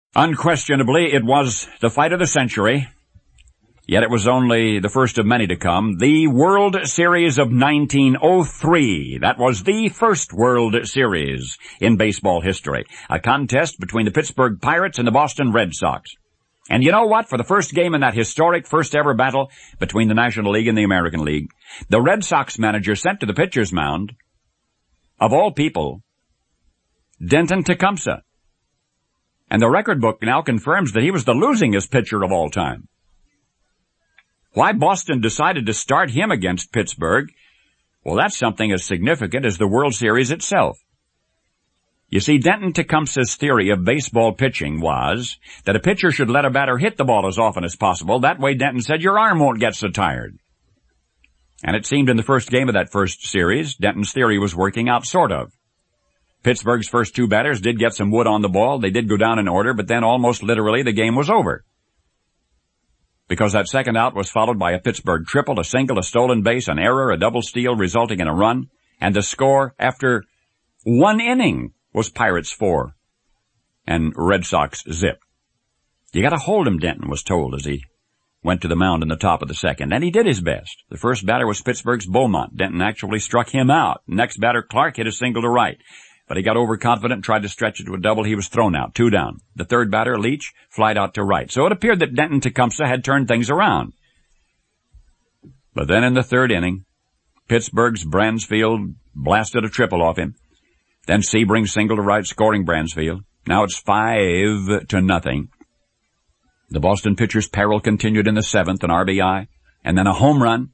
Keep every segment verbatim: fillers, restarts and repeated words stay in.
Unquestionably, it was the fight of the century, yet it was only the first of many to come. The World Series of nineteen oh three. That was the first World Series in baseball history. A contest between the Pittsburgh Pirates and the Boston Red Sox. And you know what? For the first game in that historic first-ever battle between the National League and the American League, the Red Sox manager sent to the pitcher's mound, of all people, Denton Tecumseh. And the record book now confirms that he was the losingest pitcher of all time. Why Boston decided to start him against Pittsburgh, well, that's something as significant as the World Series itself. You see, Denton Tecumseh's theory of baseball pitching was that a pitcher should let a batter hit the ball as often as possible. That way, Denton said, your arm won't get so tired. And it seemed in the first game of that first series, Denton's theory was working out, sort of. Pittsburgh's first two batters did get some wood on the ball. They did go down in order, but then almost literally the game was over. Because that second out was followed by a Pittsburgh triple, a single, a stolen base, an error, a double steal resulting in a run, and the score after one inning was Pirates four and Red Sox zip. You gotta hold him, Denton was told as he went to the mound in the top of the second, and he did his best. The first batter was Pittsburgh's Beaumont. Denton actually struck him out. Next batter, Clark, hit a single to right. But he got overconfident and tried to stretch it to a double. He was thrown out, two down. The third batter, Leach, flied out to right. So it appeared that Denton Tecumseh had turned things around. But then in the third inning, Pittsburgh's Bransfield blasted a triple off him. Then Sebring single to right, scoring Bransfield. Now it's five to nothing. The Boston pitcher's peril continued in the seventh, an R B I, and then a home run.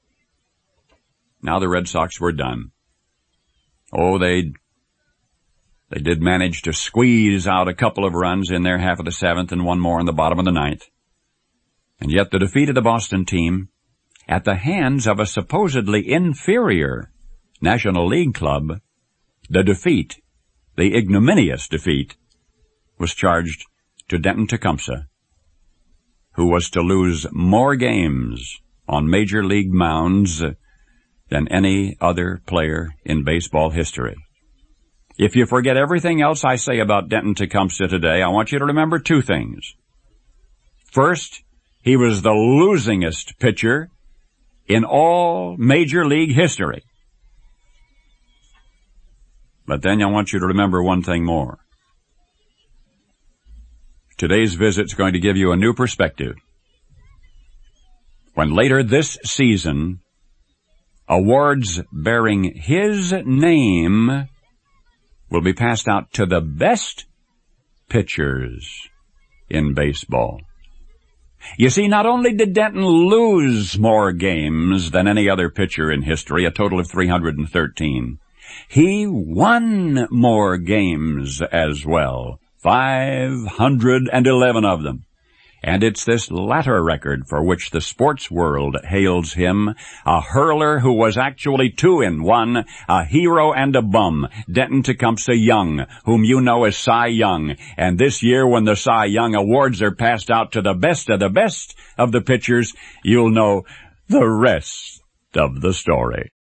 Now the Red Sox were done. Oh, they They did manage to squeeze out a couple of runs in their half of the seventh and one more in the bottom of the ninth. And yet the defeat of the Boston team at the hands of a supposedly inferior National League club, the defeat, the ignominious defeat, was charged to Denton Tecumseh, who was to lose more games on Major League mounds than any other player in baseball history. If you forget everything else I say about Denton Tecumseh today, I want you to remember two things. First, he was the losingest pitcher in all Major League history. But then I want you to remember one thing more. Today's visit's going to give you a new perspective. When later this season, awards bearing his name will be passed out to the best pitchers in baseball. You see, not only did Denton lose more games than any other pitcher in history, a total of three hundred thirteen, he won more games as well, five hundred eleven of them. And it's this latter record for which the sports world hails him, a hurler who was actually two in one, a hero and a bum, Denton Tecumseh Young, whom you know as Cy Young. And this year, when the Cy Young awards are passed out to the best of the best of the pitchers, you'll know the rest of the story.